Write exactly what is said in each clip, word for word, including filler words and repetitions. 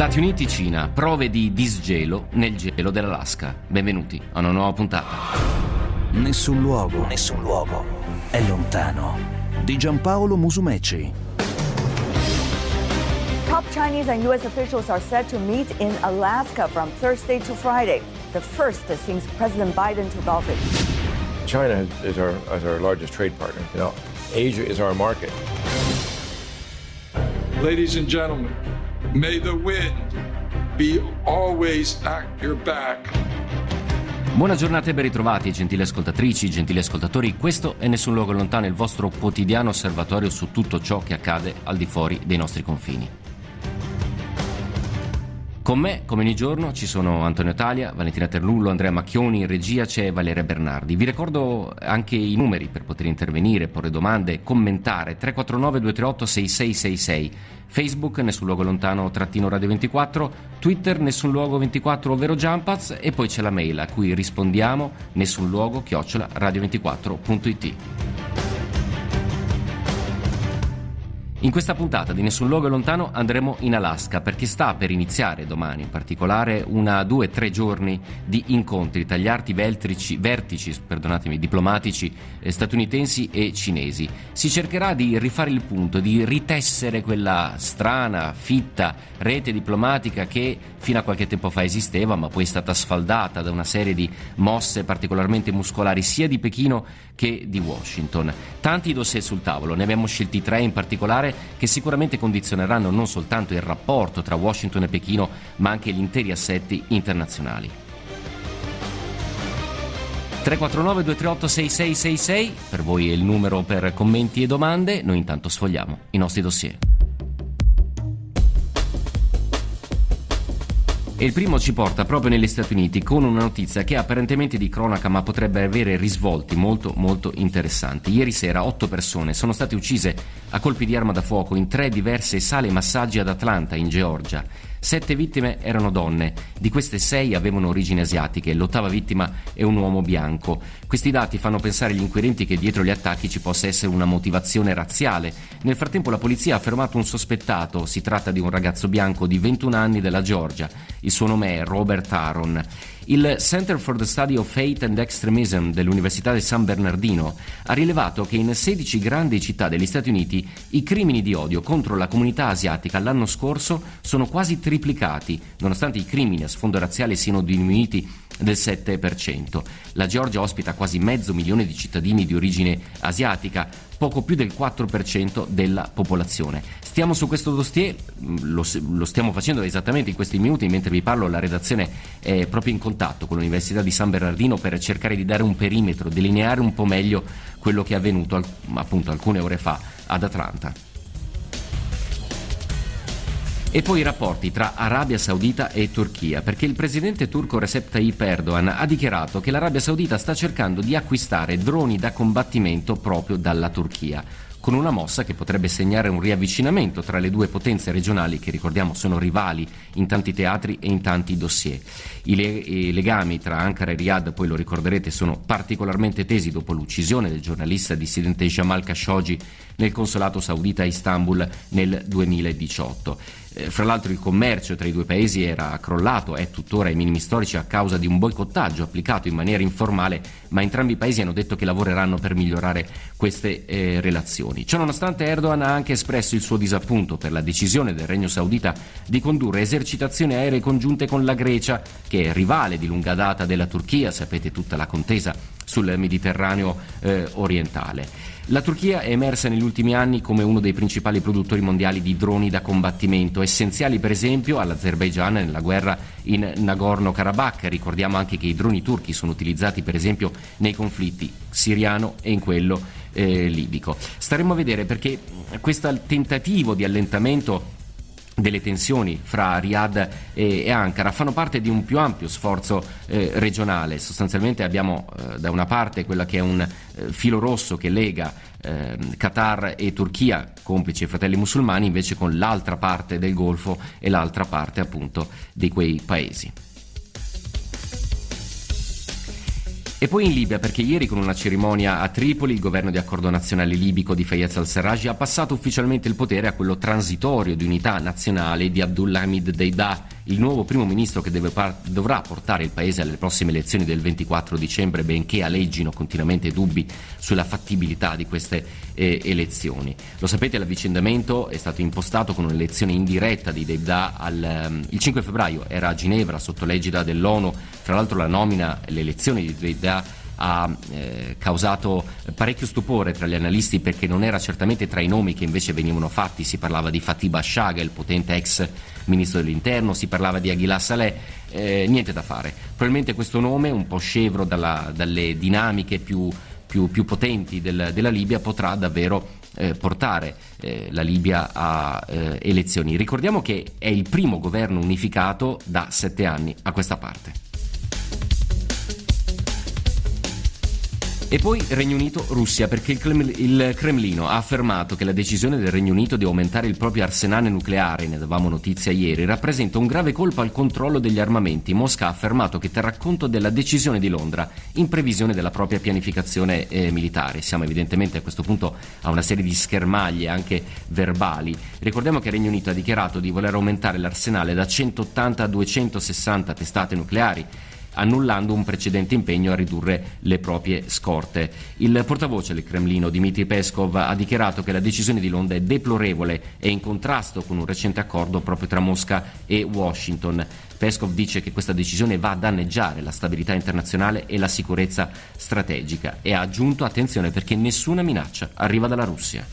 Stati Uniti-Cina, prove di disgelo nel gelo dell'Alaska. Benvenuti a una nuova puntata. Nessun luogo, nessun luogo è lontano. Di Giampaolo Musumeci. Top Chinese and U S officials are set to meet in Alaska from Thursday to Friday, the first since President Biden took office. China is our, is our largest trade partner. You know, Asia is our market. Ladies and gentlemen, may the wind be always at your back. Buona giornata e ben ritrovati, gentili ascoltatrici, gentili ascoltatori. Questo è Nessun Luogo Lontano, il vostro quotidiano osservatorio su tutto ciò che accade al di fuori dei nostri confini. Con me, come ogni giorno, ci sono Antonio Talia, Valentina Terlullo, Andrea Macchioni, in regia c'è Valeria Bernardi. Vi ricordo anche i numeri per poter intervenire, porre domande, commentare. tre quattro nove due tre otto sei sei sei sei, Facebook Nessun Luogo Lontano trattino Radio ventiquattro, Twitter Nessun Luogo ventiquattro ovvero Jumpaz, e poi c'è la mail a cui rispondiamo, nessunluogo chiocciola radio ventiquattro punto it. In questa puntata di Nessun Luogo Lontano andremo in Alaska perché sta per iniziare domani in particolare una, due, tre giorni di incontri tra gli alti vertici, vertici perdonatemi, diplomatici eh, statunitensi e cinesi. Si cercherà di rifare il punto, di ritessere quella strana, fitta rete diplomatica che fino a qualche tempo fa esisteva, ma poi è stata sfaldata da una serie di mosse particolarmente muscolari sia di Pechino che di Washington. Tanti dossier sul tavolo, ne abbiamo scelti tre in particolare che sicuramente condizioneranno non soltanto il rapporto tra Washington e Pechino, ma anche gli interi assetti internazionali. tre quattro nove due tre otto sei sei sei sei, per voi è il numero per commenti e domande, noi intanto sfogliamo i nostri dossier. E il primo ci porta proprio negli Stati Uniti con una notizia che è apparentemente di cronaca ma potrebbe avere risvolti molto molto interessanti. Ieri sera otto persone sono state uccise a colpi di arma da fuoco in tre diverse sale massaggi ad Atlanta, in Georgia. Sette vittime erano donne, di queste sei avevano origini asiatiche, l'ottava vittima è un uomo bianco. Questi dati fanno pensare agli inquirenti che dietro gli attacchi ci possa essere una motivazione razziale. Nel frattempo la polizia ha fermato un sospettato, si tratta di un ragazzo bianco di ventuno anni della Georgia, il suo nome è Robert Aaron. Il Center for the Study of Hate and Extremism dell'Università di San Bernardino ha rilevato che in sedici grandi città degli Stati Uniti i crimini di odio contro la comunità asiatica l'anno scorso sono quasi triplicati, nonostante i crimini a sfondo razziale siano diminuiti del sette per cento. La Georgia ospita quasi mezzo milione di cittadini di origine asiatica, poco più del quattro per cento della popolazione. Stiamo su questo dossier, lo, lo stiamo facendo esattamente in questi minuti, mentre vi parlo la redazione è proprio in contatto con l'Università di San Bernardino per cercare di dare un perimetro, delineare un po' meglio quello che è avvenuto appunto alcune ore fa ad Atlanta. E poi i rapporti tra Arabia Saudita e Turchia, perché il presidente turco Recep Tayyip Erdogan ha dichiarato che l'Arabia Saudita sta cercando di acquistare droni da combattimento proprio dalla Turchia, con una mossa che potrebbe segnare un riavvicinamento tra le due potenze regionali che, ricordiamo, sono rivali in tanti teatri e in tanti dossier. I, le- i legami tra Ankara e Riyadh, poi lo ricorderete, sono particolarmente tesi dopo l'uccisione del giornalista dissidente Jamal Khashoggi nel consolato saudita a Istanbul nel duemiladiciotto. Eh, fra l'altro il commercio tra i due paesi era crollato, è tuttora ai minimi storici a causa di un boicottaggio applicato in maniera informale, ma entrambi i paesi hanno detto che lavoreranno per migliorare queste eh, relazioni. Ciononostante Erdogan ha anche espresso il suo disappunto per la decisione del Regno Saudita di condurre esercitazioni aeree congiunte con la Grecia, che è rivale di lunga data della Turchia, sapete tutta la contesa sul Mediterraneo eh, orientale. La Turchia è emersa negli ultimi anni come uno dei principali produttori mondiali di droni da combattimento, essenziali per esempio all'Azerbaigian nella guerra in Nagorno-Karabakh. Ricordiamo anche che i droni turchi sono utilizzati per esempio nei conflitti siriano e in quello eh, libico. Staremo a vedere, perché questo tentativo di allentamento delle tensioni fra Riyadh e, e Ankara fanno parte di un più ampio sforzo eh, regionale. Sostanzialmente abbiamo eh, da una parte quella che è un eh, filo rosso che lega eh, Qatar e Turchia, complici e fratelli musulmani, invece con l'altra parte del Golfo e l'altra parte appunto di quei paesi. E poi in Libia, perché ieri con una cerimonia a Tripoli il governo di accordo nazionale libico di Fayez al-Serraj ha passato ufficialmente il potere a quello transitorio di unità nazionale di Abdulhamid Deidah, il nuovo primo ministro che deve par- dovrà portare il paese alle prossime elezioni del ventiquattro dicembre, benché aleggino continuamente dubbi sulla fattibilità di queste eh, elezioni. Lo sapete, l'avvicendamento è stato impostato con un'elezione indiretta di Deidah al, um, il cinque febbraio, era a Ginevra sotto l'egida dell'ONU. Fra l'altro la nomina, l'elezione di Deidah ha eh, causato parecchio stupore tra gli analisti, perché non era certamente tra i nomi che invece venivano fatti. Si parlava di Fatih Bashaga, il potente ex ministro dell'interno, si parlava di Aguilar Saleh, eh, niente da fare. Probabilmente questo nome, un po' scevro dalla, dalle dinamiche più, più, più potenti del, della Libia, potrà davvero eh, portare eh, la Libia a eh, elezioni. Ricordiamo che è il primo governo unificato da sette anni a questa parte. E poi Regno Unito-Russia, perché il, Kreml- il Cremlino ha affermato che la decisione del Regno Unito di aumentare il proprio arsenale nucleare, ne davamo notizia ieri, rappresenta un grave colpo al controllo degli armamenti. Mosca ha affermato che terrà conto della decisione di Londra in previsione della propria pianificazione eh, militare. Siamo evidentemente a questo punto a una serie di schermaglie anche verbali. Ricordiamo che il Regno Unito ha dichiarato di voler aumentare l'arsenale da centottanta a duecentosessanta testate nucleari, annullando un precedente impegno a ridurre le proprie scorte. Il portavoce del Cremlino, Dmitry Peskov, ha dichiarato che la decisione di Londra è deplorevole e in contrasto con un recente accordo proprio tra Mosca e Washington. Peskov dice che questa decisione va a danneggiare la stabilità internazionale e la sicurezza strategica e ha aggiunto: attenzione, perché nessuna minaccia arriva dalla Russia.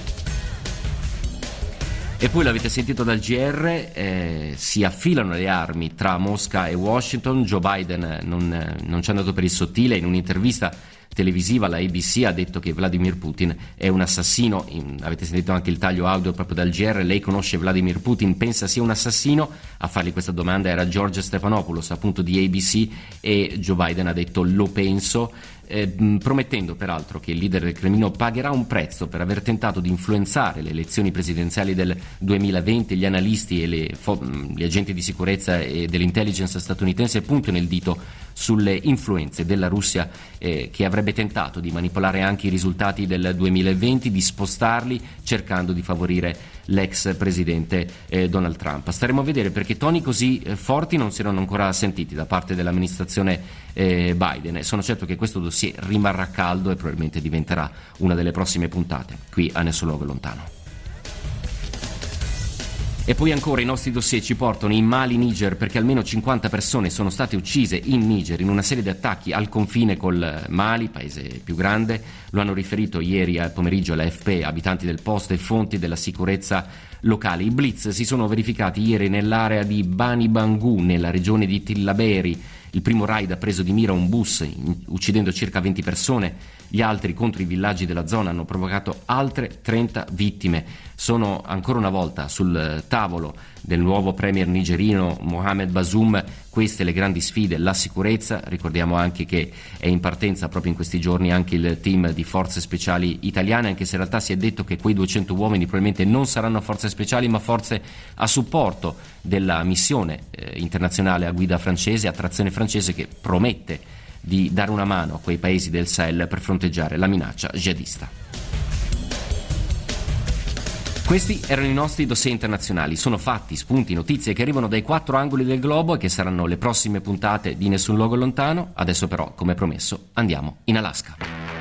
E poi l'avete sentito dal G R, eh, si affilano le armi tra Mosca e Washington. Joe Biden non, non ci è andato per il sottile. In un'intervista televisiva alla A B C ha detto che Vladimir Putin è un assassino. In, avete sentito anche il taglio audio proprio dal G R. Lei conosce Vladimir Putin, pensa sia un assassino? A fargli questa domanda era George Stephanopoulos, appunto di A B C, e Joe Biden ha detto lo penso, eh, promettendo peraltro che il leader del Cremlino pagherà un prezzo per aver tentato di influenzare le elezioni presidenziali del duemilaventi. Gli analisti e le, gli agenti di sicurezza e dell'intelligence statunitense puntano il dito sulle influenze della Russia, eh, che avrebbe tentato di manipolare anche i risultati del duemilaventi, di spostarli cercando di favorire l'ex presidente eh, Donald Trump. Staremo a vedere, perché toni così eh, forti non si erano ancora sentiti da parte dell'amministrazione eh, Biden, e sono certo che questo dossier rimarrà caldo e probabilmente diventerà una delle prossime puntate qui a Nessun Luogo Lontano. E poi ancora i nostri dossier ci portano in Mali, Niger, perché almeno cinquanta persone sono state uccise in Niger in una serie di attacchi al confine col Mali, paese più grande. Lo hanno riferito ieri al pomeriggio all'A F P abitanti del posto e fonti della sicurezza locali. I blitz si sono verificati ieri nell'area di Bani Bangu, nella regione di Tillaberi. Il primo raid ha preso di mira un bus, uccidendo circa venti persone. Gli altri contro i villaggi della zona hanno provocato altre trenta vittime. Sono ancora una volta sul tavolo del nuovo premier nigerino Mohamed Bazoum queste le grandi sfide: la sicurezza. Ricordiamo anche che è in partenza proprio in questi giorni anche il team di forze speciali italiane, anche se in realtà si è detto che quei duecento uomini probabilmente non saranno forze speciali ma forze a supporto della missione eh, internazionale a guida francese, a trazione francese, che promette di dare una mano a quei paesi del Sahel per fronteggiare la minaccia jihadista. Questi erano i nostri dossier internazionali. Sono fatti, spunti, notizie che arrivano dai quattro angoli del globo e che saranno le prossime puntate di Nessun Luogo Lontano. Adesso però, come promesso, andiamo in Alaska.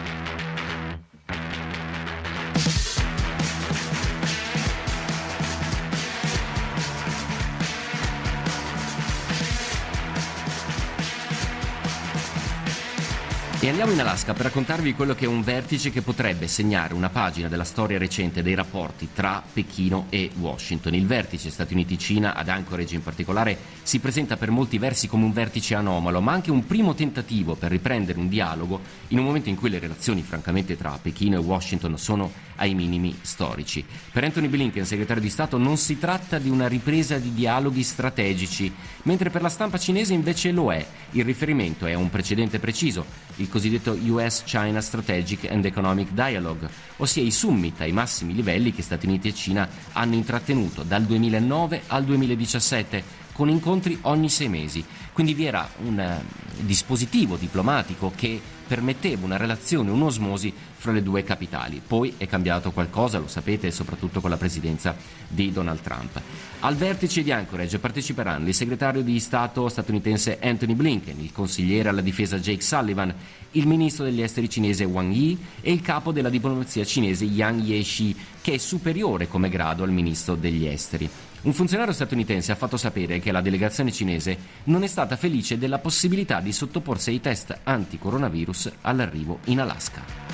E andiamo in Alaska per raccontarvi quello che è un vertice che potrebbe segnare una pagina della storia recente dei rapporti tra Pechino e Washington. Il vertice Stati Uniti-Cina, ad Anchorage in particolare, si presenta per molti versi come un vertice anomalo, ma anche un primo tentativo per riprendere un dialogo in un momento in cui le relazioni, francamente, tra Pechino e Washington sono ai minimi storici. Per Anthony Blinken, segretario di Stato, non si tratta di una ripresa di dialoghi strategici, mentre per la stampa cinese invece lo è. Il riferimento è a un precedente preciso, il cosiddetto U S-China Strategic and Economic Dialogue, ossia i summit ai massimi livelli che Stati Uniti e Cina hanno intrattenuto dal duemilanove al duemiladiciassette, con incontri ogni sei mesi. Quindi vi era un uh, dispositivo diplomatico che permetteva una relazione, un'osmosi fra le due capitali. Poi è cambiato qualcosa, lo sapete, soprattutto con la presidenza di Donald Trump. Al vertice di Anchorage parteciperanno il segretario di Stato statunitense Antony Blinken, il consigliere alla difesa Jake Sullivan, il ministro degli esteri cinese Wang Yi e il capo della diplomazia cinese Yang Jiechi, che è superiore come grado al ministro degli esteri. Un funzionario statunitense ha fatto sapere che la delegazione cinese non è stata felice della possibilità di sottoporsi ai test anti-coronavirus all'arrivo in Alaska.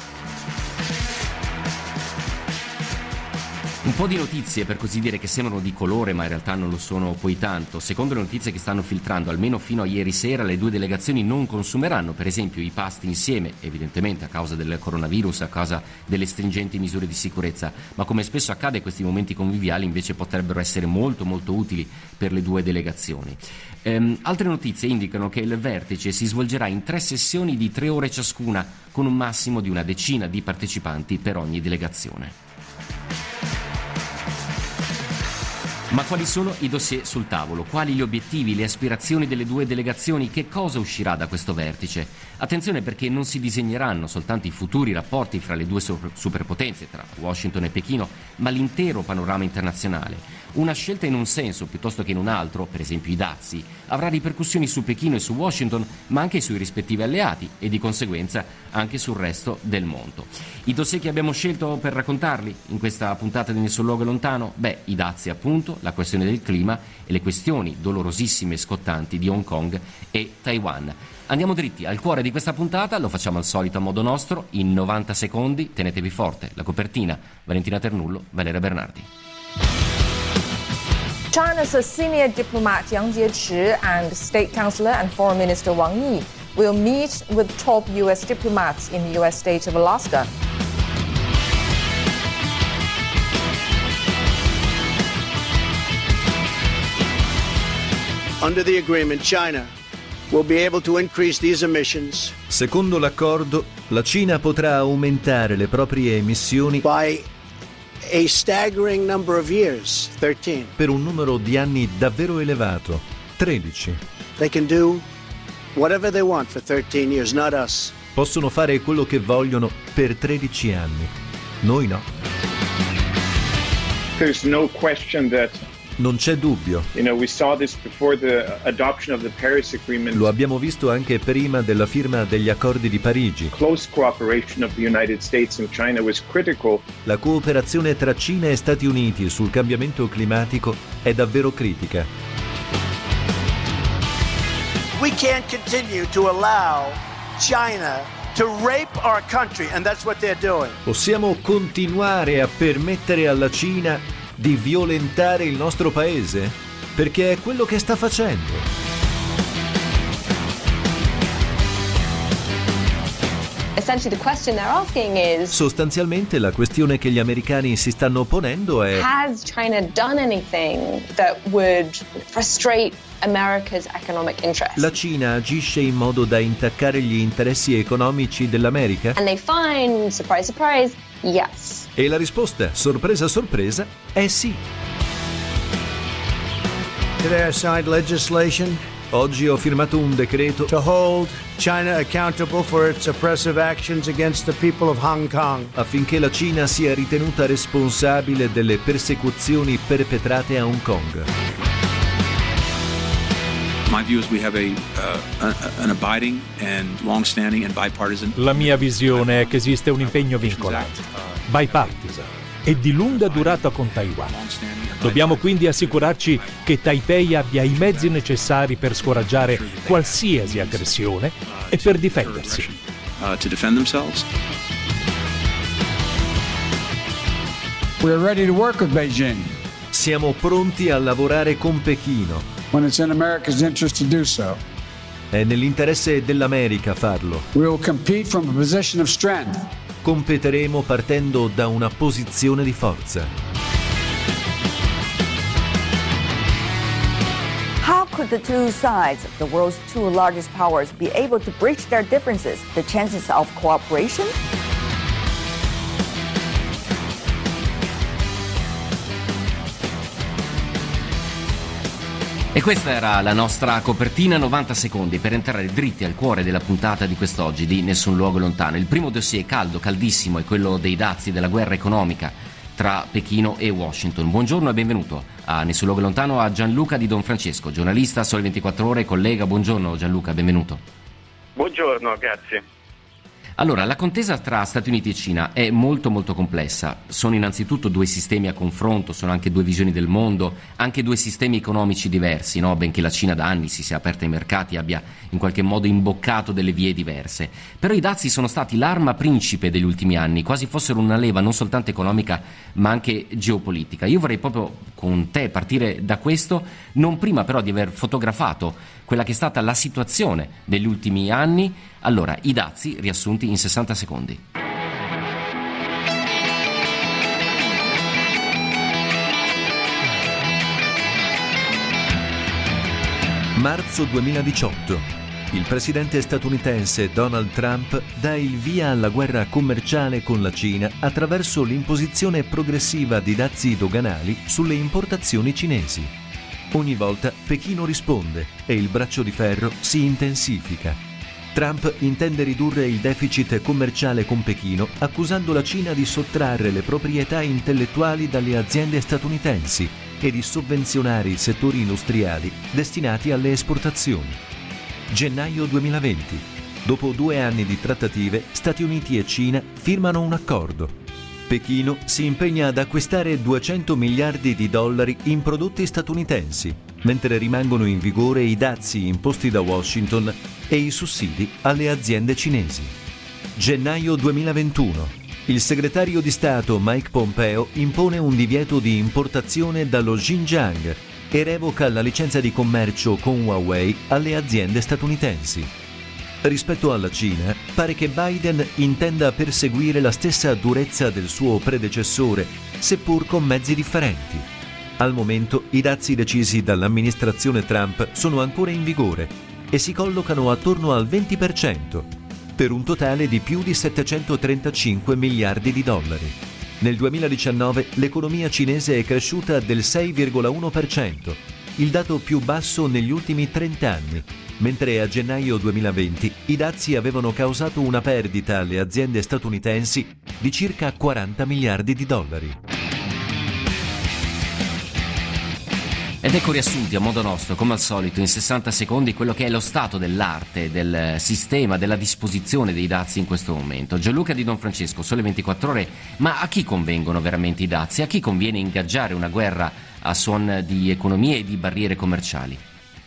Un po' di notizie, per così dire, che sembrano di colore ma in realtà non lo sono poi tanto. Secondo le notizie che stanno filtrando, almeno fino a ieri sera, le due delegazioni non consumeranno per esempio i pasti insieme, evidentemente a causa del coronavirus, a causa delle stringenti misure di sicurezza, ma come spesso accade questi momenti conviviali invece potrebbero essere molto molto utili per le due delegazioni. Ehm, altre notizie indicano che il vertice si svolgerà in tre sessioni di tre ore ciascuna, con un massimo di una decina di partecipanti per ogni delegazione. Ma quali sono i dossier sul tavolo? Quali gli obiettivi, le aspirazioni delle due delegazioni? Che cosa uscirà da questo vertice? Attenzione, perché non si disegneranno soltanto i futuri rapporti fra le due superpotenze, tra Washington e Pechino, ma l'intero panorama internazionale. Una scelta in un senso piuttosto che in un altro, per esempio i dazi, avrà ripercussioni su Pechino e su Washington, ma anche sui rispettivi alleati e di conseguenza anche sul resto del mondo. I dossier che abbiamo scelto per raccontarli in questa puntata di Nel suo luogo lontano? Beh, i dazi appunto, la questione del clima e le questioni dolorosissime e scottanti di Hong Kong e Taiwan. Andiamo dritti al cuore di questa puntata, lo facciamo al solito a modo nostro, in novanta secondi, tenetevi forte. La copertina, Valentina Ternullo, Valeria Bernardi. China's senior diplomat Yang Jiechi and State Councillor and Foreign Minister Wang Yi will meet with top U S diplomats in the U S state of Alaska. Under the agreement, China will be able to increase these emissions. Secondo l'accordo, la Cina potrà aumentare le proprie emissioni by a staggering number of years, thirteen. Per un numero di anni davvero elevato, tredici. They can do whatever they want for thirteen years, not us. Possono fare quello che vogliono per tredici anni. Noi no. There's no question that Non c'è dubbio. You know, we saw this before the adoption of the Paris Agreement. Lo abbiamo visto anche prima della firma degli accordi di Parigi. Close cooperation of the United States and China was critical. La cooperazione tra Cina e Stati Uniti sul cambiamento climatico è davvero critica. We can't continue to allow China to rape our country, and that's what they're doing. Possiamo continuare a permettere alla Cina di violentare il nostro paese? Perché è quello che sta facendo. Essentially the question they're asking is, sostanzialmente la questione che gli americani si stanno ponendo è: has China done anything that would frustrate America's economic interest? La Cina agisce in modo da intaccare gli interessi economici dell'America? And they find, surprise surprise, yes. E la risposta, sorpresa sorpresa, è sì. Today I signed legislation Oggi ho firmato un decreto to hold China accountable for its oppressive actions against the people of Hong Kong. affinché la Cina sia ritenuta responsabile delle persecuzioni perpetrate a Hong Kong. My view is we have a, uh, an abiding and long-standing and bipartisan. La mia visione è che esiste un impegno vincolante, bipartisan e di lunga durata con Taiwan. Dobbiamo quindi assicurarci che Taipei abbia i mezzi necessari per scoraggiare qualsiasi aggressione e per difendersi. Uh, to defend themselves. We're ready to work with Beijing. Siamo pronti a lavorare con Pechino. When it's in America's interest to do so. È nell'interesse dell'America farlo. We will compete from a position of strength. Competeremo partendo da una posizione di forza. How could the two sides, the world's two largest powers, be able to bridge their differences? The chances of cooperation? E questa era la nostra copertina, novanta secondi per entrare dritti al cuore della puntata di quest'oggi di Nessun Luogo Lontano. Il primo dossier caldo, caldissimo, è quello dei dazi della guerra economica tra Pechino e Washington. Buongiorno e benvenuto a Nessun Luogo Lontano a Gianluca Di Donfrancesco, giornalista, Sole ventiquattro Ore, collega. Buongiorno Gianluca, benvenuto. Buongiorno, grazie. Allora, la contesa tra Stati Uniti e Cina è molto molto complessa. Sono innanzitutto due sistemi a confronto, sono anche due visioni del mondo, anche due sistemi economici diversi, no? Benché la Cina da anni si sia aperta ai mercati e abbia in qualche modo imboccato delle vie diverse. Però i dazi sono stati l'arma principe degli ultimi anni, quasi fossero una leva non soltanto economica ma anche geopolitica. Io vorrei proprio con te partire da questo, non prima però di aver fotografato quella che è stata la situazione degli ultimi anni. Allora, i dazi riassunti in sessanta secondi. Marzo duemiladiciotto. Il presidente statunitense Donald Trump dà il via alla guerra commerciale con la Cina attraverso l'imposizione progressiva di dazi doganali sulle importazioni cinesi. Ogni volta Pechino risponde e il braccio di ferro si intensifica. Trump intende ridurre il deficit commerciale con Pechino accusando la Cina di sottrarre le proprietà intellettuali dalle aziende statunitensi e di sovvenzionare i settori industriali destinati alle esportazioni. Gennaio duemilaventi. Dopo due anni di trattative, Stati Uniti e Cina firmano un accordo. Pechino si impegna ad acquistare duecento miliardi di dollari in prodotti statunitensi, mentre rimangono in vigore i dazi imposti da Washington e i sussidi alle aziende cinesi. Gennaio duemilaventuno. Il segretario di Stato Mike Pompeo impone un divieto di importazione dallo Xinjiang e revoca la licenza di commercio con Huawei alle aziende statunitensi. Rispetto alla Cina, pare che Biden intenda perseguire la stessa durezza del suo predecessore, seppur con mezzi differenti. Al momento i dazi decisi dall'amministrazione Trump sono ancora in vigore e si collocano attorno al venti per cento, per un totale di più di settecentotrentacinque miliardi di dollari. Nel duemiladiciannove l'economia cinese è cresciuta del sei virgola uno per cento, il dato più basso negli ultimi trenta anni, mentre a gennaio duemilaventi i dazi avevano causato una perdita alle aziende statunitensi di circa quaranta miliardi di dollari. Ed ecco riassunti a modo nostro, come al solito, in sessanta secondi quello che è lo stato dell'arte, del sistema, della disposizione dei dazi in questo momento. Gianluca Di Donfrancesco, Sole ventiquattro Ore, ma a chi convengono veramente i dazi? A chi conviene ingaggiare una guerra a suon di economie e di barriere commerciali?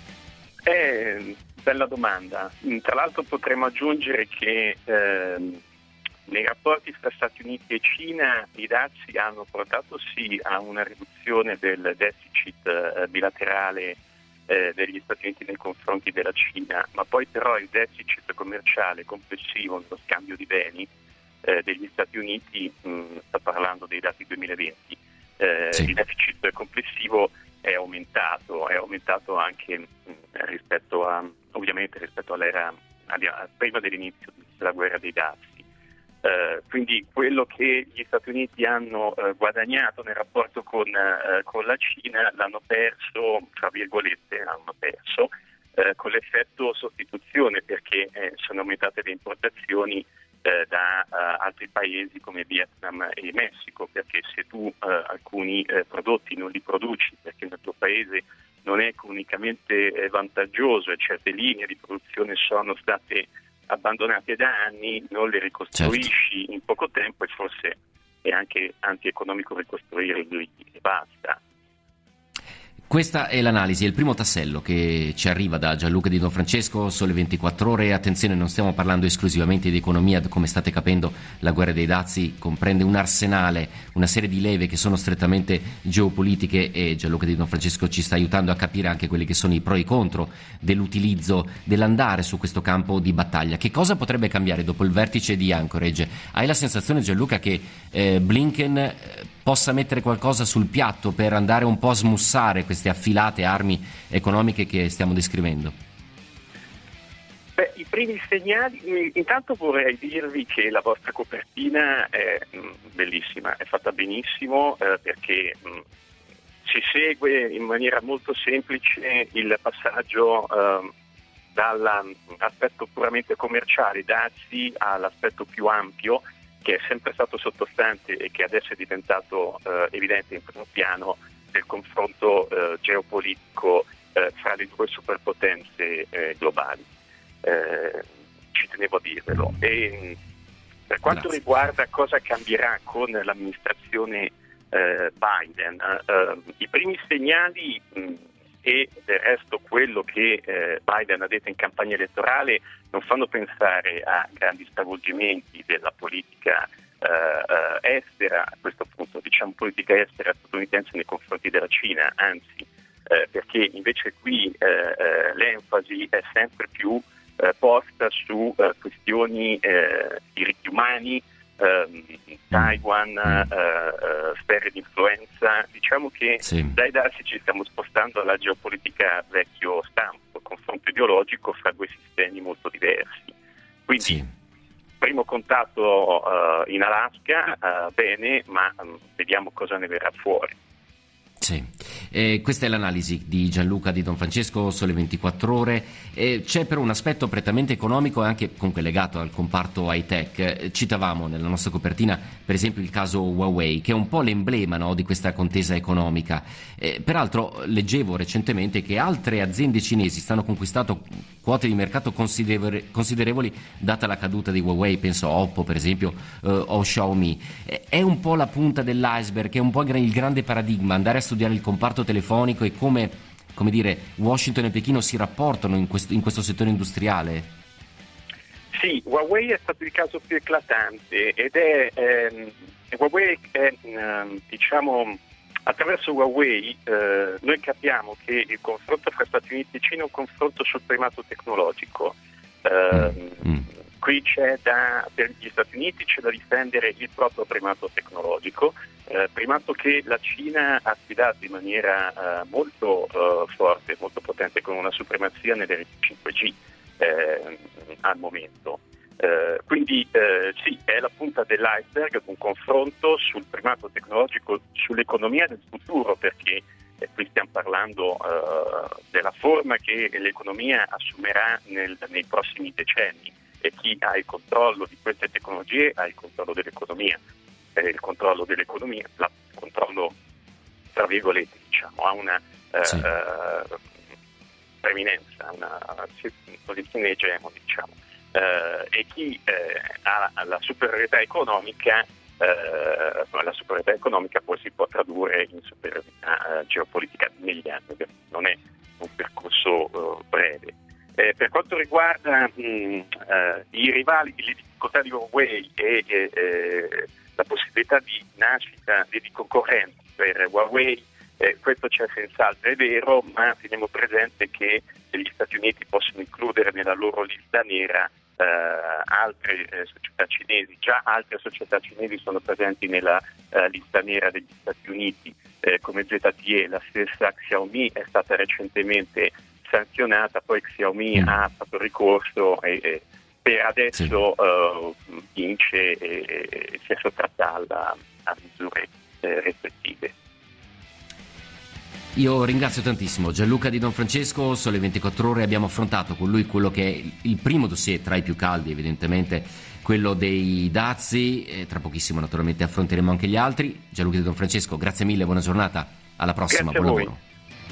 Eh, bella domanda. Tra l'altro potremmo aggiungere che ehm, nei rapporti tra Stati Uniti e Cina i dazi hanno portato sì a una riduzione del deficit eh, bilaterale eh, degli Stati Uniti nei confronti della Cina, ma poi però il deficit commerciale complessivo nello scambio di beni eh, degli Stati Uniti, mh, sto parlando dei dati duemilaventi, eh, sì. Il deficit complessivo è aumentato, è aumentato anche mh, rispetto a, ovviamente rispetto all'era, a, prima dell'inizio della guerra dei dazi. Uh, quindi quello che gli Stati Uniti hanno uh, guadagnato nel rapporto con, uh, con la Cina l'hanno perso, tra virgolette, hanno perso uh, con l'effetto sostituzione, perché eh, sono aumentate le importazioni uh, da uh, altri paesi come Vietnam e Messico, perché se tu uh, alcuni uh, prodotti non li produci perché nel tuo paese non è economicamente eh, vantaggioso e certe linee di produzione sono state abbandonate da anni, non le ricostruisci certo. in poco tempo, e forse è anche antieconomico ricostruirli e basta. Questa è l'analisi, è il primo tassello che ci arriva da Gianluca Di Donfrancesco, Sole ventiquattro Ore. Attenzione, non stiamo parlando esclusivamente di economia, come state capendo la guerra dei dazi comprende un arsenale, una serie di leve che sono strettamente geopolitiche, e Gianluca Di Donfrancesco ci sta aiutando a capire anche quelli che sono i pro e i contro dell'utilizzo, dell'andare su questo campo di battaglia. Che cosa potrebbe cambiare dopo il vertice di Anchorage? Hai la sensazione, Gianluca, che eh, Blinken possa mettere qualcosa sul piatto per andare un po' a smussare queste affilate armi economiche che stiamo descrivendo? Beh, i primi segnali, intanto vorrei dirvi che la vostra copertina è mh, bellissima, è fatta benissimo eh, perché mh, si segue in maniera molto semplice il passaggio eh, dall'aspetto puramente commerciale, dazi, all'aspetto più ampio che è sempre stato sottostante e che adesso è diventato eh, evidente in primo piano del confronto eh, geopolitico eh, fra le due superpotenze eh, globali. Eh, ci tenevo a dirvelo. E, per quanto Grazie. riguarda cosa cambierà con l'amministrazione eh, Biden, eh, i primi segnali mh, e del resto quello che eh, Biden ha detto in campagna elettorale non fanno pensare a grandi stravolgimenti della politica eh, eh, estera, a questo punto diciamo politica estera statunitense nei confronti della Cina, anzi eh, perché invece qui eh, eh, l'enfasi è sempre più eh, posta su eh, questioni eh, diritti umani, eh, Taiwan, eh, eh, sfere di influenza. Diciamo che sì. dai dazi ci stiamo spostando alla geopolitica vecchio stampo, confronto ideologico fra due sistemi molto diversi. Quindi sì. primo contatto uh, in Alaska, uh, bene, ma um, vediamo cosa ne verrà fuori. Sì, eh, questa è l'analisi di Gianluca Di Donfrancesco, Sole ventiquattro Ore. Eh, c'è però un aspetto prettamente economico e anche comunque legato al comparto high tech. Eh, citavamo nella nostra copertina per esempio il caso Huawei, che è un po' l'emblema, no, di questa contesa economica. Eh, peraltro leggevo recentemente che altre aziende cinesi stanno conquistando quote di mercato considerevoli, considerevoli data la caduta di Huawei, penso a Oppo per esempio eh, o Xiaomi. Eh, è un po' la punta dell'iceberg, è un po' il grande paradigma, andare a studiare il comparto telefonico e come, come dire, Washington e Pechino si rapportano in questo, in questo settore industriale? Sì, Huawei è stato il caso più eclatante ed è ehm, Huawei è, ehm, diciamo, attraverso Huawei eh, noi capiamo che il confronto fra Stati Uniti e Cina è un confronto sul primato tecnologico. Eh, mm. Qui c'è da, per gli Stati Uniti c'è da difendere il proprio primato tecnologico, eh, primato che la Cina ha sfidato in maniera eh, molto eh, forte, molto potente, con una supremazia nelle reti cinque G eh, al momento. Eh, quindi eh, sì, è la punta dell'iceberg, un confronto sul primato tecnologico, sull'economia del futuro, perché eh, qui stiamo parlando eh, della forma che l'economia assumerà nel, nei prossimi decenni. E chi ha il controllo di queste tecnologie ha il controllo dell'economia, eh, il controllo dell'economia, il controllo tra virgolette diciamo, ha una eh, sì. eh, preminenza, una posizione egemone diciamo, eh, e chi eh, ha la superiorità economica, eh, la superiorità economica poi si può tradurre in superiorità eh, geopolitica negli anni, non è un percorso eh, breve. Eh, per quanto riguarda mh, eh, i rivali, le difficoltà di Huawei e eh, la possibilità di nascita e di concorrenza per Huawei, eh, questo c'è senz'altro, è vero, ma teniamo presente che gli Stati Uniti possono includere nella loro lista nera eh, altre eh, società cinesi. Già altre società cinesi sono presenti nella eh, lista nera degli Stati Uniti, eh, come Z T E. La stessa Xiaomi è stata recentemente sanzionata, poi Xiaomi mm. ha fatto ricorso e, e per adesso sì. uh, vince e, e si è sottratta alla, a misure eh, restrittive. Io ringrazio tantissimo Gianluca Di Donfrancesco, Sole ventiquattro Ore. Abbiamo affrontato con lui quello che è il primo dossier tra i più caldi, evidentemente quello dei dazi, e tra pochissimo naturalmente affronteremo anche gli altri. Gianluca Di Donfrancesco, grazie mille, buona giornata, alla prossima, grazie buon lavoro.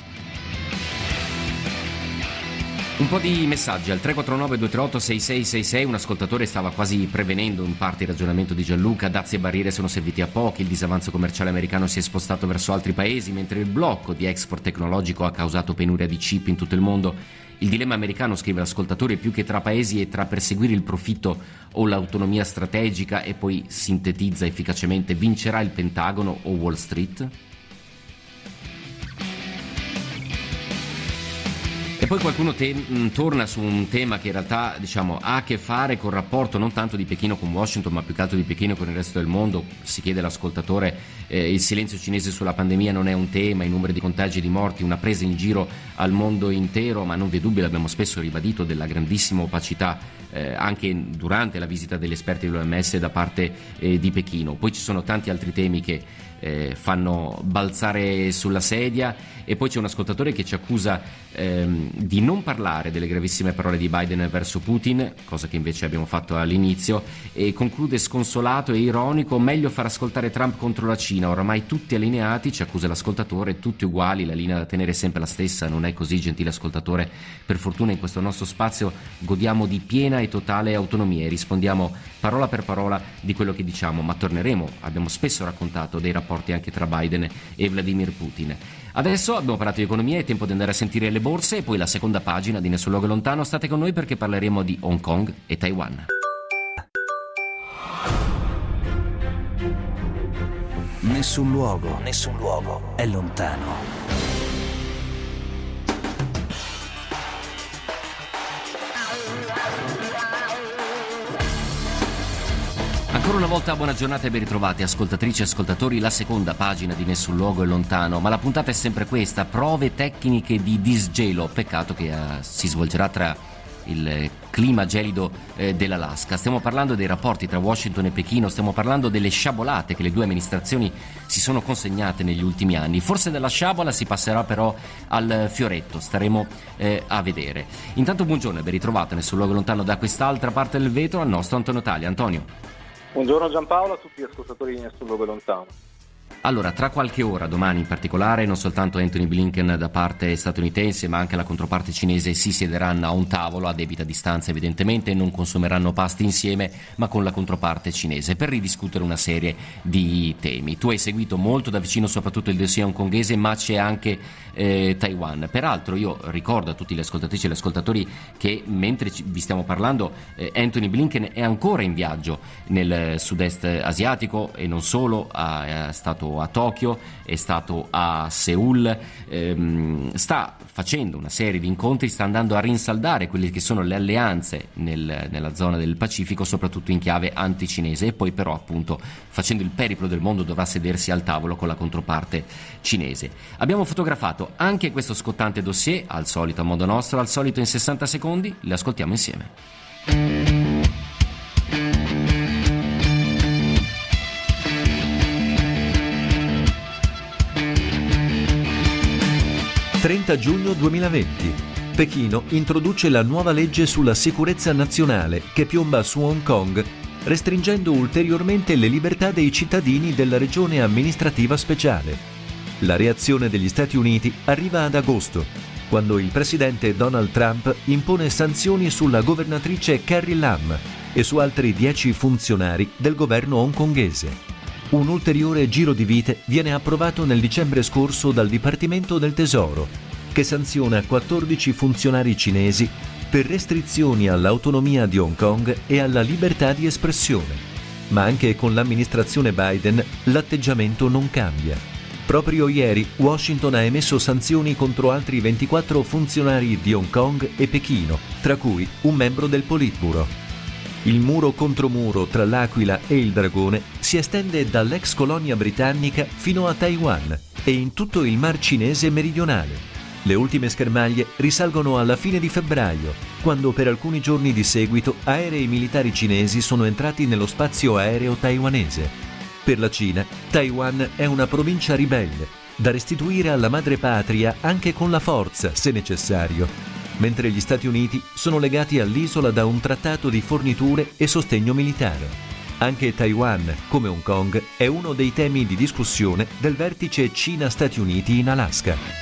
Un po' di messaggi al tre quattro nove due tre otto sei sei sei sei. Un ascoltatore stava quasi prevenendo in parte il ragionamento di Gianluca. Dazi e barriere sono serviti a pochi, il disavanzo commerciale americano si è spostato verso altri paesi, mentre il blocco di export tecnologico ha causato penuria di chip in tutto il mondo. Il dilemma americano, scrive l'ascoltatore, più che tra paesi è tra perseguire il profitto o l'autonomia strategica, e poi sintetizza efficacemente: vincerà il Pentagono o Wall Street? poi qualcuno te- mh, torna su un tema che in realtà, diciamo, ha a che fare col rapporto non tanto di Pechino con Washington, ma più che altro di Pechino con il resto del mondo. Si chiede all'ascoltatore, eh, il silenzio cinese sulla pandemia non è un tema, i numeri di contagi e di morti, una presa in giro al mondo intero, ma non vi è dubbio, l'abbiamo spesso ribadito, della grandissima opacità eh, anche durante la visita degli esperti dell'O M S da parte eh, di Pechino. Poi ci sono tanti altri temi che Eh, fanno balzare sulla sedia, e poi c'è un ascoltatore che ci accusa ehm, di non parlare delle gravissime parole di Biden verso Putin, cosa che invece abbiamo fatto all'inizio, e conclude sconsolato e ironico: meglio far ascoltare Trump contro la Cina, oramai tutti allineati, ci accusa l'ascoltatore, tutti uguali, la linea da tenere è sempre la stessa. Non è così, gentile ascoltatore, per fortuna in questo nostro spazio godiamo di piena e totale autonomia e rispondiamo parola per parola di quello che diciamo, ma torneremo, abbiamo spesso raccontato dei rapporti anche tra Biden e Vladimir Putin. Adesso abbiamo parlato di economia, è tempo di andare a sentire le borse e poi la seconda pagina di Nessun Luogo Lontano. State con noi perché parleremo di Hong Kong e Taiwan. Nessun luogo, nessun luogo è lontano. Ancora una volta buona giornata e ben ritrovati ascoltatrici e ascoltatori, la seconda pagina di Nessun Luogo è Lontano, ma la puntata è sempre questa: prove tecniche di disgelo. Peccato che uh, si svolgerà tra il clima gelido eh, dell'Alaska. Stiamo parlando dei rapporti tra Washington e Pechino, stiamo parlando delle sciabolate che le due amministrazioni si sono consegnate negli ultimi anni. Forse dalla sciabola si passerà però al fioretto, staremo eh, a vedere. Intanto buongiorno e ben ritrovato Nessun Luogo Lontano da quest'altra parte del vetro al nostro Antonio Taglia. Antonio. Buongiorno Giampaolo a tutti gli ascoltatori di Nessun Luogo Lontano. Allora, tra qualche ora, domani in particolare, non soltanto Anthony Blinken da parte statunitense, ma anche la controparte cinese si siederanno a un tavolo a debita distanza evidentemente, non consumeranno pasti insieme, ma con la controparte cinese, per ridiscutere una serie di temi. Tu hai seguito molto da vicino soprattutto il dossier hongkongese, ma c'è anche eh, Taiwan. Peraltro io ricordo a tutti gli ascoltatrici e gli ascoltatori che mentre ci, vi stiamo parlando, eh, Anthony Blinken è ancora in viaggio nel sud-est asiatico e non solo, ha, è stato a Tokyo, è stato a Seoul, ehm, sta facendo una serie di incontri, sta andando a rinsaldare quelle che sono le alleanze nel, nella zona del Pacifico, soprattutto in chiave anticinese, e poi però appunto facendo il periplo del mondo dovrà sedersi al tavolo con la controparte cinese. Abbiamo fotografato anche questo scottante dossier, al solito a modo nostro, al solito in sessanta secondi, le ascoltiamo insieme. trenta giugno duemilaventi. Pechino introduce la nuova legge sulla sicurezza nazionale che piomba su Hong Kong, restringendo ulteriormente le libertà dei cittadini della regione amministrativa speciale. La reazione degli Stati Uniti arriva ad agosto, quando il presidente Donald Trump impone sanzioni sulla governatrice Carrie Lam e su altri dieci funzionari del governo hongkongese. Un ulteriore giro di vite viene approvato nel dicembre scorso dal Dipartimento del Tesoro, che sanziona quattordici funzionari cinesi per restrizioni all'autonomia di Hong Kong e alla libertà di espressione. Ma anche con l'amministrazione Biden l'atteggiamento non cambia. Proprio ieri Washington ha emesso sanzioni contro altri ventiquattro funzionari di Hong Kong e Pechino, tra cui un membro del Politburo. Il muro contro muro tra l'Aquila e il Dragone si estende dall'ex colonia britannica fino a Taiwan e in tutto il Mar Cinese meridionale. Le ultime schermaglie risalgono alla fine di febbraio, quando per alcuni giorni di seguito aerei militari cinesi sono entrati nello spazio aereo taiwanese. Per la Cina, Taiwan è una provincia ribelle, da restituire alla madrepatria anche con la forza, se necessario, mentre gli Stati Uniti sono legati all'isola da un trattato di forniture e sostegno militare. Anche Taiwan, come Hong Kong, è uno dei temi di discussione del vertice Cina-Stati Uniti in Alaska.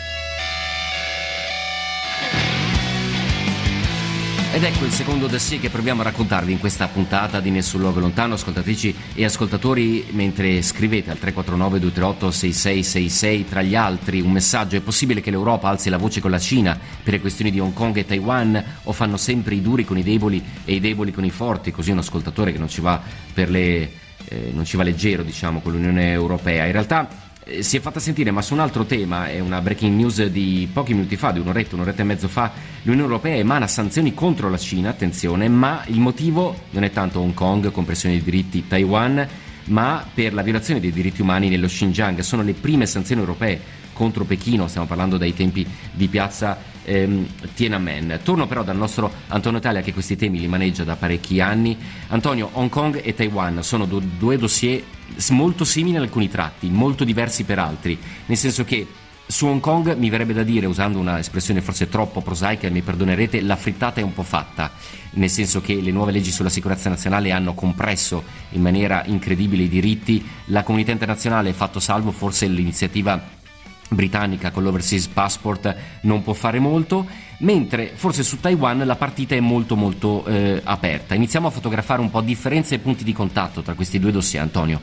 Ed ecco il secondo dossier che proviamo a raccontarvi in questa puntata di Nessun Luogo Lontano, ascoltatrici e ascoltatori, mentre scrivete al tre quattro nove due tre otto sei sei sei sei tra gli altri un messaggio: è possibile che l'Europa alzi la voce con la Cina per le questioni di Hong Kong e Taiwan, o fanno sempre i duri con i deboli e i deboli con i forti? Così un ascoltatore che non ci va per le eh, non ci va leggero, diciamo, con l'Unione Europea. In realtà eh, si è fatta sentire, ma su un altro tema, è una breaking news di pochi minuti fa, di un'oretta, un'oretta e mezzo fa. L'Unione Europea emana sanzioni contro la Cina, attenzione, ma il motivo non è tanto Hong Kong, compressione dei diritti, Taiwan, ma per la violazione dei diritti umani nello Xinjiang. Sono le prime sanzioni europee contro Pechino, stiamo parlando dai tempi di piazza ehm, Tiananmen. Torno però dal nostro Antonio Talia, che questi temi li maneggia da parecchi anni. Antonio, Hong Kong e Taiwan sono do- due dossier molto simili in alcuni tratti, molto diversi per altri, nel senso che su Hong Kong mi verrebbe da dire, usando una espressione forse troppo prosaica, mi perdonerete, la frittata è un po' fatta, nel senso che le nuove leggi sulla sicurezza nazionale hanno compresso in maniera incredibile i diritti. La comunità internazionale, fatto salvo forse l'iniziativa britannica con l'Overseas Passport, non può fare molto, mentre forse su Taiwan la partita è molto molto eh, aperta. Iniziamo a fotografare un po' differenze e punti di contatto tra questi due dossier, Antonio.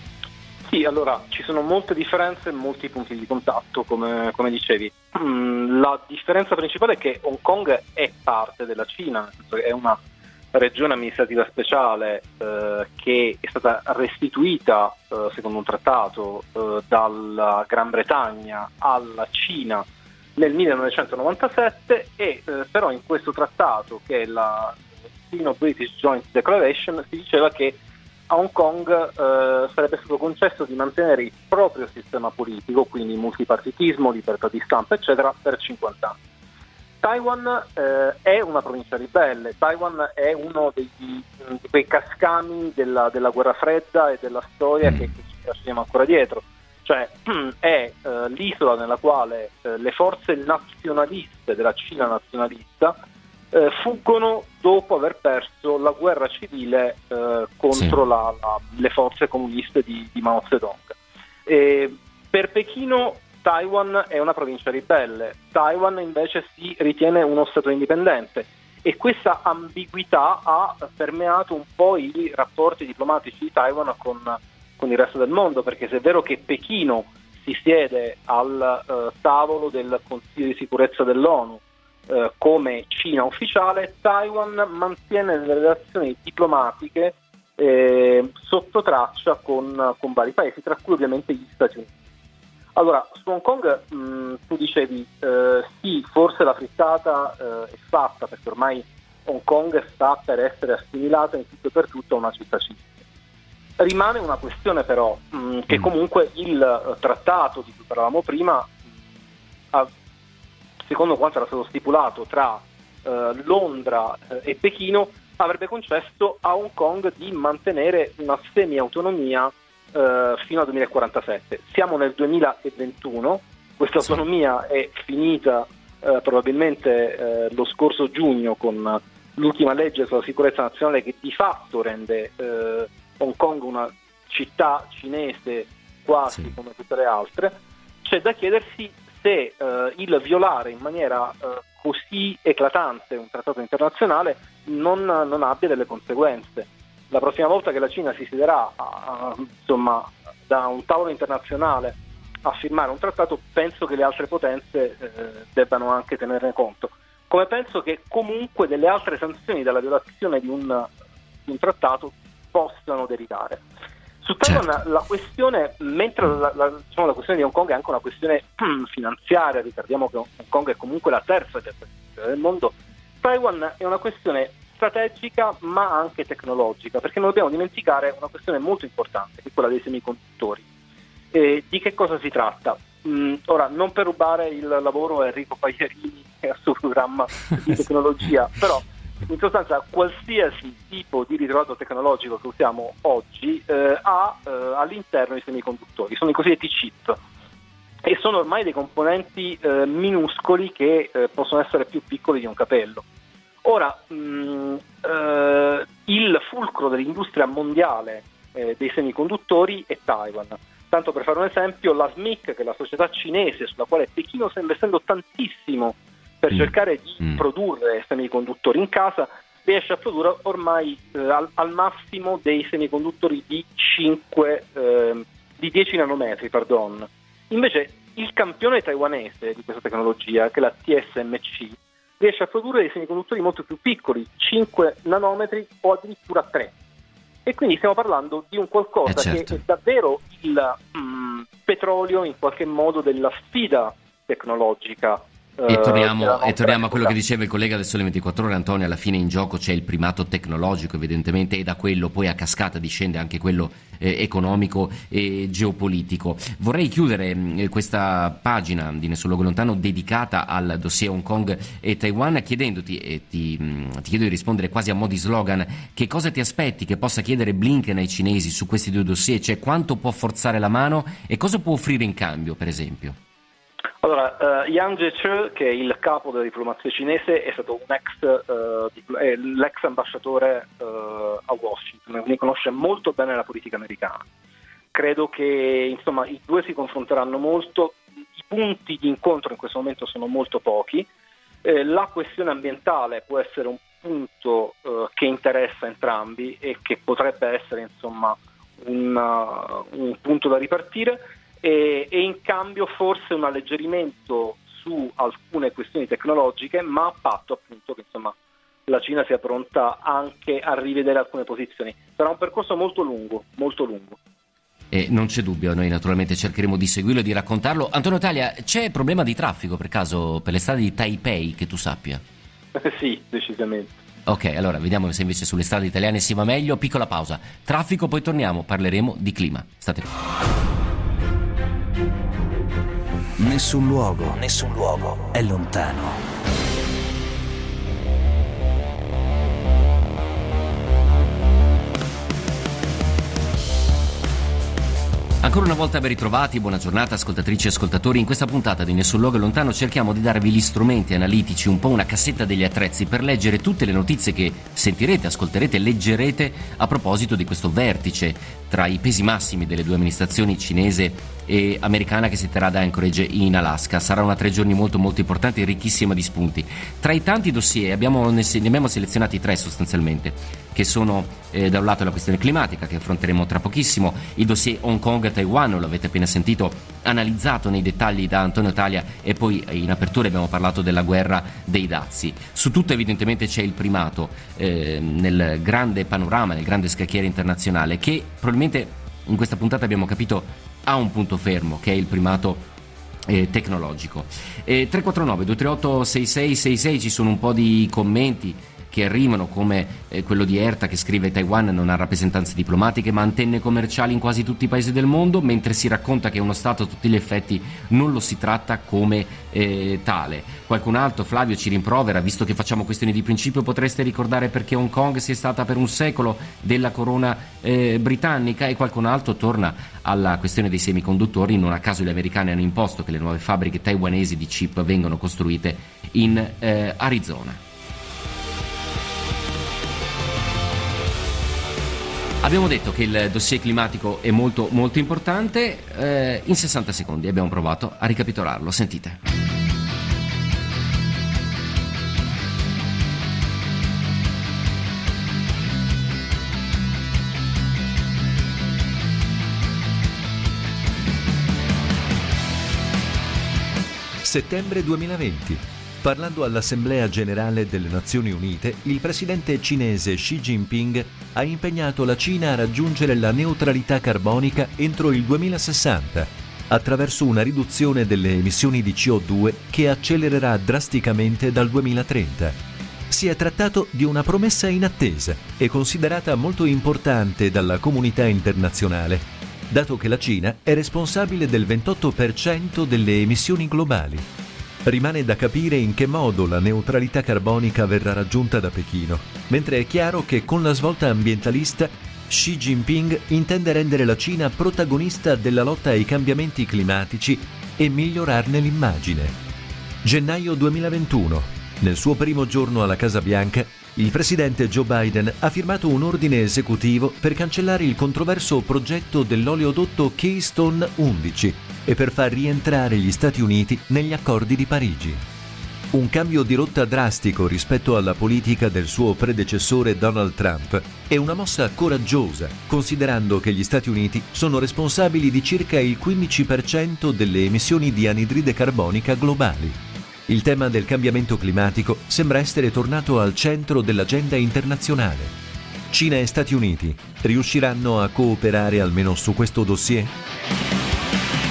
Sì, allora ci sono molte differenze e molti punti di contatto, come, come dicevi. La differenza principale è che Hong Kong è parte della Cina, nel senso che è una regione amministrativa speciale eh, che è stata restituita eh, secondo un trattato eh, dalla Gran Bretagna alla Cina nel millenovecentonovantasette e eh, però in questo trattato, che è la Sino-British Joint Declaration, si diceva che a Hong Kong eh, sarebbe stato concesso di mantenere il proprio sistema politico, quindi multipartitismo, libertà di stampa eccetera, per cinquanta anni. Taiwan eh, è una provincia ribelle, Taiwan è uno dei, di quei cascami della, della guerra fredda e della storia che, che ci lasciamo ancora dietro, cioè è eh, l'isola nella quale eh, le forze nazionaliste della Cina nazionalista eh, fuggono dopo aver perso la guerra civile eh, contro sì. la, la, le forze comuniste di, di Mao Zedong. E per Pechino Taiwan è una provincia ribelle, Taiwan invece si ritiene uno stato indipendente e questa ambiguità ha permeato un po' i rapporti diplomatici di Taiwan con, con il resto del mondo, perché se è vero che Pechino si siede al eh, tavolo del Consiglio di sicurezza dell'ONU eh, come Cina ufficiale, Taiwan mantiene delle relazioni diplomatiche eh, sotto traccia con, con vari paesi, tra cui ovviamente gli Stati Uniti. Allora, su Hong Kong mh, tu dicevi eh, sì, forse la frittata eh, è fatta, perché ormai Hong Kong sta per essere assimilata in tutto e per tutto a una città cinese. Rimane una questione però mh, che comunque il uh, trattato di cui parlavamo prima, mh, ha, secondo quanto era stato stipulato tra uh, Londra uh, e Pechino, avrebbe concesso a Hong Kong di mantenere una semi-autonomia Uh, fino al duemilaquarantasette. Siamo nel duemilaventuno, questa autonomia è finita uh, probabilmente uh, lo scorso giugno con l'ultima legge sulla sicurezza nazionale che di fatto rende uh, Hong Kong una città cinese quasi sì. come tutte le altre. C'è da chiedersi se uh, il violare in maniera uh, così eclatante un trattato internazionale non, non abbia delle conseguenze. La prossima volta che la Cina si siederà a, insomma, da un tavolo internazionale a firmare un trattato, penso che le altre potenze eh, debbano anche tenerne conto. Come penso che comunque delle altre sanzioni dalla violazione di un, di un trattato possano derivare. Su Taiwan certo. la questione, mentre la, la, diciamo, la questione di Hong Kong è anche una questione finanziaria, ricordiamo che Hong Kong è comunque la terza del mondo, Taiwan è una questione strategica ma anche tecnologica, perché non dobbiamo dimenticare una questione molto importante, che è quella dei semiconduttori. E di che cosa si tratta? Mm, ora, non per rubare il lavoro a Enrico Pagliarini e al suo programma di tecnologia, però in sostanza qualsiasi tipo di ritrovato tecnologico che usiamo oggi eh, ha eh, all'interno i semiconduttori, sono i cosiddetti chip, e sono ormai dei componenti eh, minuscoli che eh, possono essere più piccoli di un capello. Ora, mh, eh, il fulcro dell'industria mondiale eh, dei semiconduttori è Taiwan. Tanto per fare un esempio, la S M I C, che è la società cinese sulla quale Pechino sta investendo tantissimo per mm. cercare di mm. produrre semiconduttori in casa, riesce a produrre ormai eh, al, al massimo dei semiconduttori di cinque, eh, di dieci nanometri, pardon. Invece il campione taiwanese di questa tecnologia, che è la T S M C, riesce a produrre dei semiconduttori molto più piccoli, cinque nanometri o addirittura tre. E quindi stiamo parlando di un qualcosa eh certo. che è davvero il, mm, mh, petrolio in qualche modo della sfida tecnologica. E torniamo, e torniamo a quello che diceva il collega del Sole ventiquattro Ore, Antonio. Alla fine in gioco c'è il primato tecnologico, evidentemente, e da quello poi a cascata discende anche quello eh, economico e geopolitico. Vorrei chiudere eh, questa pagina di Nessun Luogo Lontano dedicata al dossier Hong Kong e Taiwan chiedendoti, e ti, mh, ti chiedo di rispondere quasi a mo' di slogan, che cosa ti aspetti che possa chiedere Blinken ai cinesi su questi due dossier, cioè quanto può forzare la mano e cosa può offrire in cambio, per esempio? Allora, uh, Yang Jiechi, che è il capo della diplomazia cinese, è stato un ex, uh, dipl- è l'ex ambasciatore uh, a Washington, quindi conosce molto bene la politica americana. Credo che insomma i due si confronteranno molto, i punti di incontro in questo momento sono molto pochi, eh, la questione ambientale può essere un punto uh, che interessa entrambi e che potrebbe essere insomma un, uh, un punto da ripartire. E, e in cambio forse un alleggerimento su alcune questioni tecnologiche, ma a patto appunto che insomma la Cina sia pronta anche a rivedere alcune posizioni. Sarà un percorso molto lungo, molto lungo. E non c'è dubbio, noi naturalmente cercheremo di seguirlo e di raccontarlo. Antonio Talia, c'è problema di traffico per caso per le strade di Taipei, che tu sappia? Sì, decisamente. Ok, allora vediamo se invece sulle strade italiane si va meglio. Piccola pausa, traffico, poi torniamo, parleremo di clima. State qui. Nessun luogo, nessun luogo è lontano. Ancora una volta ben ritrovati, buona giornata ascoltatrici e ascoltatori. In questa puntata di Nessun Luogo Lontano cerchiamo di darvi gli strumenti analitici, un po' una cassetta degli attrezzi per leggere tutte le notizie che sentirete, ascolterete, leggerete a proposito di questo vertice tra i pesi massimi delle due amministrazioni cinese e americana che si terrà ad Anchorage in Alaska. Sarà una tre giorni molto molto importante e ricchissima di spunti. Tra i tanti dossier abbiamo, ne abbiamo selezionati tre sostanzialmente, che sono eh, da un lato la questione climatica che affronteremo tra pochissimo, il dossier Hong Kong e Taiwan, lo avete appena sentito, analizzato nei dettagli da Antonio Talia, e poi in apertura abbiamo parlato della guerra dei dazi. Su tutto evidentemente c'è il primato eh, nel grande panorama, nel grande scacchiere internazionale, che probabilmente in questa puntata abbiamo capito ha un punto fermo, che è il primato eh, tecnologico. eh, tre quattro nove due tre otto sei sei sei sei, ci sono un po' di commenti che arrivano, come eh, quello di Erta che scrive: Taiwan non ha rappresentanze diplomatiche ma antenne commerciali in quasi tutti i paesi del mondo, mentre si racconta che è uno Stato a tutti gli effetti non lo si tratta come eh, tale. Qualcun altro, Flavio, ci rimprovera: visto che facciamo questioni di principio, potreste ricordare perché Hong Kong sia stata per un secolo della corona eh, britannica. E qualcun altro torna alla questione dei semiconduttori: non a caso gli americani hanno imposto che le nuove fabbriche taiwanesi di chip vengano costruite in eh, Arizona. Abbiamo detto che il dossier climatico è molto molto importante. Eh, in sessanta secondi abbiamo provato a ricapitolarlo. Sentite. Settembre duemilaventi. Parlando all'Assemblea Generale delle Nazioni Unite, il presidente cinese Xi Jinping ha impegnato la Cina a raggiungere la neutralità carbonica entro il duemilasessanta, attraverso una riduzione delle emissioni di C O due che accelererà drasticamente dal duemilatrenta. Si è trattato di una promessa inattesa e considerata molto importante dalla comunità internazionale, dato che la Cina è responsabile del ventotto per cento delle emissioni globali. Rimane da capire in che modo la neutralità carbonica verrà raggiunta da Pechino, mentre è chiaro che con la svolta ambientalista Xi Jinping intende rendere la Cina protagonista della lotta ai cambiamenti climatici e migliorarne l'immagine. Gennaio duemilaventuno. Nel suo primo giorno alla Casa Bianca, il presidente Joe Biden ha firmato un ordine esecutivo per cancellare il controverso progetto dell'oleodotto Keystone undici e per far rientrare gli Stati Uniti negli accordi di Parigi. Un cambio di rotta drastico rispetto alla politica del suo predecessore Donald Trump e una mossa coraggiosa, considerando che gli Stati Uniti sono responsabili di circa il quindici per cento delle emissioni di anidride carbonica globali. Il tema del cambiamento climatico sembra essere tornato al centro dell'agenda internazionale. Cina e Stati Uniti riusciranno a cooperare almeno su questo dossier?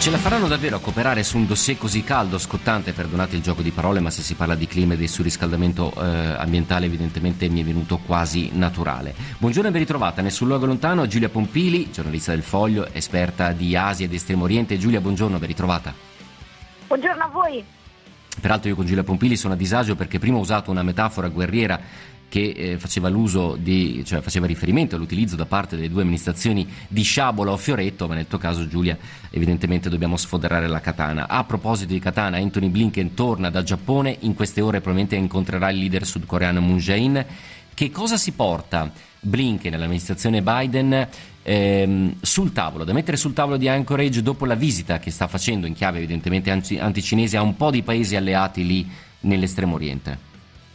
Ce la faranno davvero a cooperare su un dossier così caldo, scottante, perdonate il gioco di parole, ma se si parla di clima e di surriscaldamento eh, ambientale evidentemente mi è venuto quasi naturale. Buongiorno e ben ritrovata nel Sul Luogo Lontano Giulia Pompili, giornalista del Foglio, esperta di Asia ed Estremo Oriente. Giulia, buongiorno, ben ritrovata. Buongiorno a voi. Peraltro io con Giulia Pompili sono a disagio perché prima ho usato una metafora guerriera che eh, faceva l'uso di, cioè faceva riferimento all'utilizzo da parte delle due amministrazioni di sciabola o fioretto, ma nel tuo caso, Giulia, evidentemente dobbiamo sfoderare la katana. A proposito di katana, Antony Blinken torna dal Giappone, in queste ore probabilmente incontrerà il leader sudcoreano Moon Jae-in. Che cosa si porta Blinken nell'amministrazione Biden ehm, sul tavolo, da mettere sul tavolo di Anchorage dopo la visita che sta facendo in chiave evidentemente anticinese a un po' di paesi alleati lì nell'estremo oriente?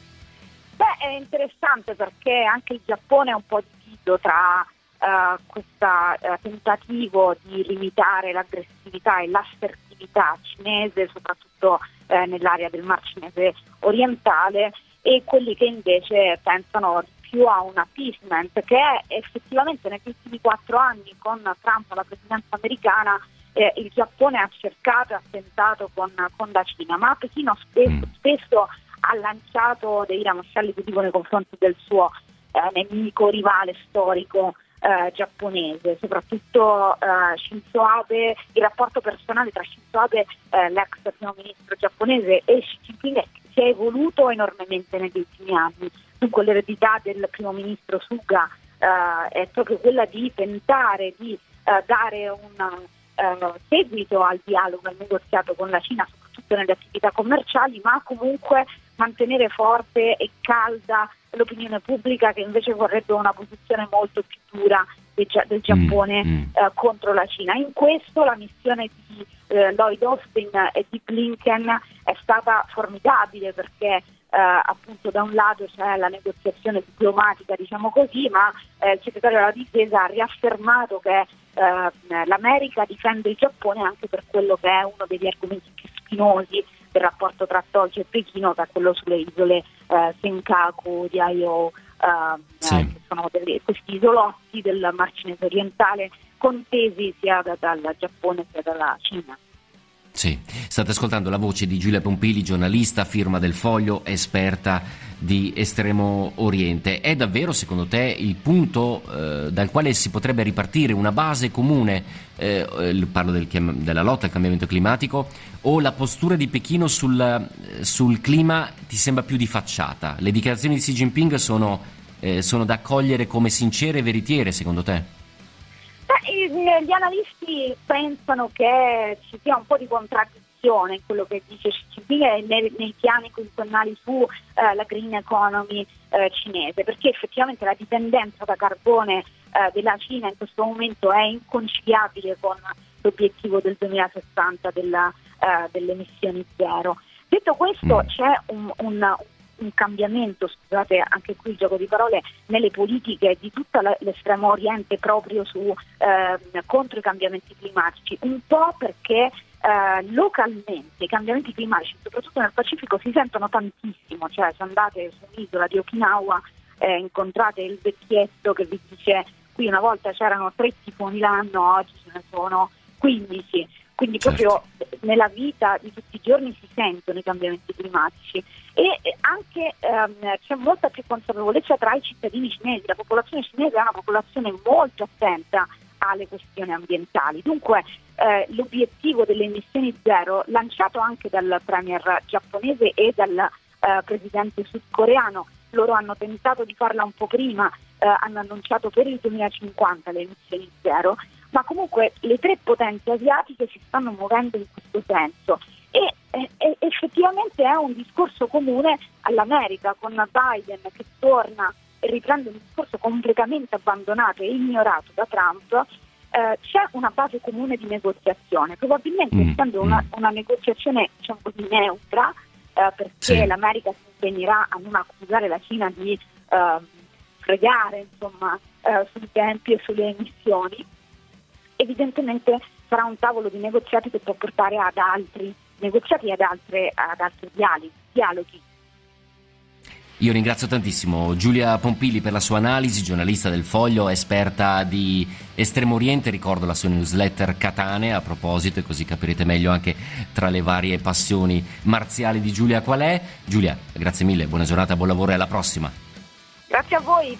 Beh, è interessante perché anche il Giappone è un po' diviso tra uh, questo uh, tentativo di limitare l'aggressività e l'assertività cinese, soprattutto uh, nell'area del Mar Cinese orientale, e quelli che invece pensano più a un appeasement, che è effettivamente negli ultimi quattro anni con Trump alla presidenza americana eh, il Giappone ha cercato e ha tentato con, con la Cina, ma Pechino spesso, spesso ha lanciato dei ramascelli di tipo nei confronti del suo eh, nemico, rivale storico eh, giapponese, soprattutto eh, Shinzo Abe. Il rapporto personale tra Shinzo Abe, eh, l'ex primo ministro giapponese, e Xi Jinping si è evoluto enormemente negli ultimi anni. Dunque l'eredità del primo ministro Suga eh, è proprio quella di tentare di eh, dare un eh, seguito al dialogo, al negoziato con la Cina, soprattutto nelle attività commerciali, ma comunque mantenere forte e calda l'opinione pubblica, che invece vorrebbe una posizione molto più dura del, del Giappone mm, mm. Eh, contro la Cina. In questo la missione di eh, Lloyd Austin e di Blinken è stata formidabile, perché eh, appunto da un lato c'è la negoziazione diplomatica, diciamo così, ma eh, il segretario della difesa ha riaffermato che eh, l'America difende il Giappone anche per quello che è uno degli argomenti più spinosi del rapporto tra Tokyo e Pechino, che è quello sulle isole eh, Senkaku, Diaoyu, eh, sì. eh, che sono delle, questi isolotti del Mar Cinese orientale contesi sia da, dal Giappone sia dalla Cina. Sì, state ascoltando la voce di Giulia Pompili, giornalista, firma del Foglio, esperta di Estremo Oriente. È davvero, secondo te, il punto eh, dal quale si potrebbe ripartire una base comune, eh, parlo del, della lotta al cambiamento climatico, o la postura di Pechino sul, sul clima ti sembra più di facciata? Le dichiarazioni di Xi Jinping sono, eh, sono da accogliere come sincere e veritiere, secondo te? Gli analisti pensano che ci sia un po' di contraddizione in quello che dice Xi Jinping e nei, nei piani quinquennali su eh, la green economy eh, cinese, perché effettivamente la dipendenza da carbone eh, della Cina in questo momento è inconciliabile con l'obiettivo del duemilasessanta della, eh, delle emissioni zero. Detto questo, c'è un, un un cambiamento, scusate anche qui il gioco di parole, nelle politiche di tutta l'estremo oriente proprio su eh, contro i cambiamenti climatici, un po' perché eh, localmente i cambiamenti climatici, soprattutto nel Pacifico, si sentono tantissimo. Cioè, se andate su un'isola di Okinawa eh, incontrate il vecchietto che vi dice: qui una volta c'erano tre tifoni l'anno, oggi ce ne sono quindici. Quindi proprio certo. Nella vita di tutti i giorni si sentono i cambiamenti climatici, e anche ehm, c'è molta più consapevolezza tra i cittadini cinesi. La popolazione cinese è una popolazione molto attenta alle questioni ambientali. Dunque eh, l'obiettivo delle emissioni zero, lanciato anche dal premier giapponese e dal eh, presidente sudcoreano, loro hanno tentato di farla un po' prima, eh, hanno annunciato per il duemilacinquanta le emissioni zero, ma comunque le tre potenze asiatiche si stanno muovendo in questo senso, e, e, e effettivamente è un discorso comune all'America, con Biden che torna e riprende un discorso completamente abbandonato e ignorato da Trump. Eh, c'è una base comune di negoziazione, probabilmente mm. essendo una, una negoziazione, diciamo così, neutra, eh, perché sì. l'America si impegnerà a non accusare la Cina di eh, fregare, insomma, eh, sui tempi e sulle emissioni. Evidentemente sarà un tavolo di negoziati che può portare ad altri negoziati e ad, altre, ad altri dialoghi. dialoghi. Io ringrazio tantissimo Giulia Pompili per la sua analisi, giornalista del Foglio, esperta di Estremo Oriente. Ricordo la sua newsletter Catane a proposito, e così capirete meglio anche tra le varie passioni marziali di Giulia qual è. Giulia, grazie mille, buona giornata, buon lavoro e alla prossima. Grazie a voi.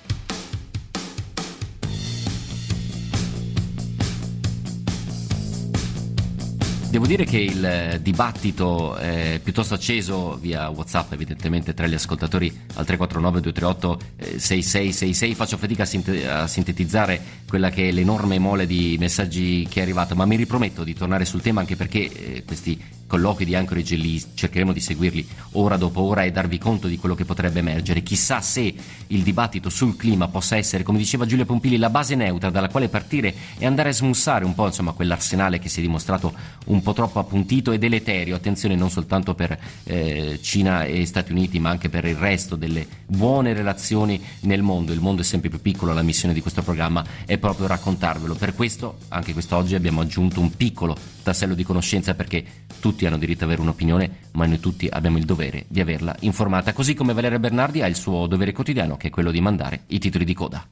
Devo dire che il dibattito è piuttosto acceso via WhatsApp, evidentemente tra gli ascoltatori al tre quattro nove due tre otto sei sei sei sei. Faccio fatica a, sint- a sintetizzare quella che è l'enorme mole di messaggi che è arrivato, ma mi riprometto di tornare sul tema, anche perché eh, questi colloqui di Anchorage li cercheremo di seguirli ora dopo ora e darvi conto di quello che potrebbe emergere. Chissà se il dibattito sul clima possa essere, come diceva Giulia Pompili, la base neutra dalla quale partire e andare a smussare un po', insomma, quell'arsenale che si è dimostrato un po' troppo appuntito e deleterio. Attenzione, non soltanto per eh, Cina e Stati Uniti, ma anche per il resto delle buone relazioni nel mondo. Il mondo è sempre più piccolo, la missione di questo programma è proprio raccontarvelo. Per questo anche quest'oggi abbiamo aggiunto un piccolo tassello di conoscenza, perché tutti hanno diritto ad avere un'opinione, ma noi tutti abbiamo il dovere di averla informata, così come Valeria Bernardi ha il suo dovere quotidiano, che è quello di mandare i titoli di coda,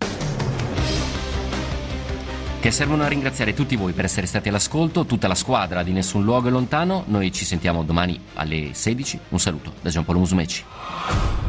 che servono a ringraziare tutti voi per essere stati all'ascolto, tutta la squadra di Nessun Luogo è Lontano. Noi ci sentiamo domani alle sedici. Un saluto da Giampaolo Musumeci.